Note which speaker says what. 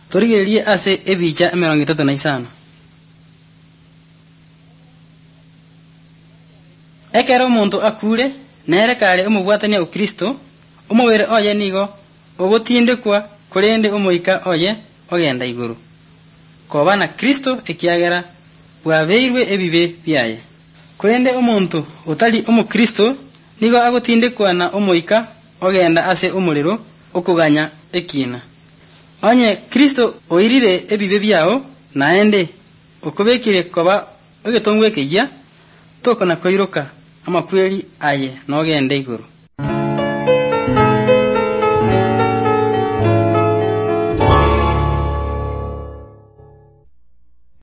Speaker 1: Torigerie ase ebicha 35. Ekero omonto akure nere kare omobwatania o Kristo omobere oye nigo ogotindekwa korende omoika oye ogenda iguru kobana Kristo ekiagera bwabeirwe ebibe biaye. Korende omonto otari omokristo nigo agotindekwa na omoika ogenda ase omorero okoganya ekina. Onye Kristo oirire ebibe biao naende okobekire koba egetongo ekeyia tokona koiroka amakweri aye nogende iguru.